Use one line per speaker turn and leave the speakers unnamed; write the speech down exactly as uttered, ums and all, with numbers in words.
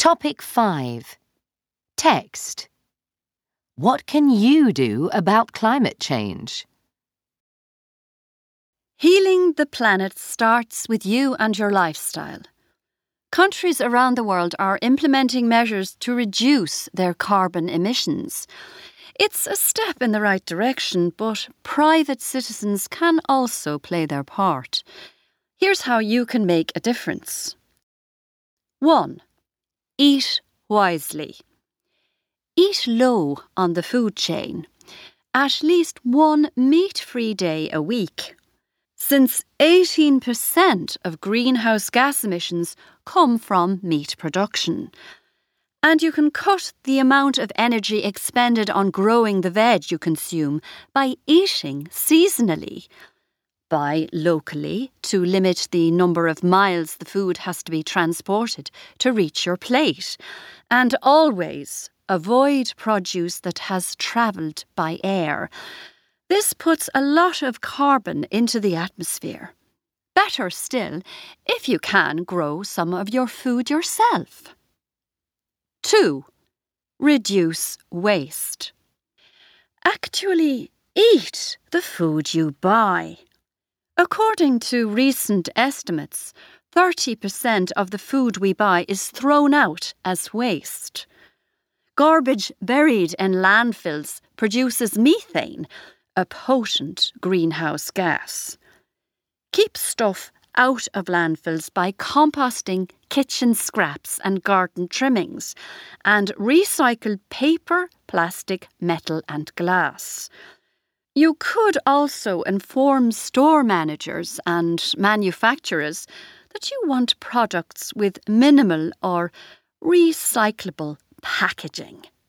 Topic five. Text. What can you do about climate change?
Healing the planet starts with you and your lifestyle. Countries around the world are implementing measures to reduce their carbon emissions. It's a step in the right direction, but private citizens can also play their part. Here's how you can make a difference. one. Eat wisely. Eat low on the food chain. At least one meat-free day a week. Since eighteen percent of greenhouse gas emissions come from meat production. And you can cut the amount of energy expended on growing the veg you consume by eating seasonally. Buy locally to limit the number of miles the food has to be transported to reach your plate. And always avoid produce that has travelled by air. This puts a lot of carbon into the atmosphere. Better still, if you can grow some of your food yourself. two. Reduce waste. Actually, eat the food you buy. According to recent estimates, thirty percent of the food we buy is thrown out as waste. Garbage buried in landfills produces methane, a potent greenhouse gas. Keep stuff out of landfills by composting kitchen scraps and garden trimmings, and recycle paper, plastic, metal and glass. You could also inform store managers and manufacturers that you want products with minimal or recyclable packaging.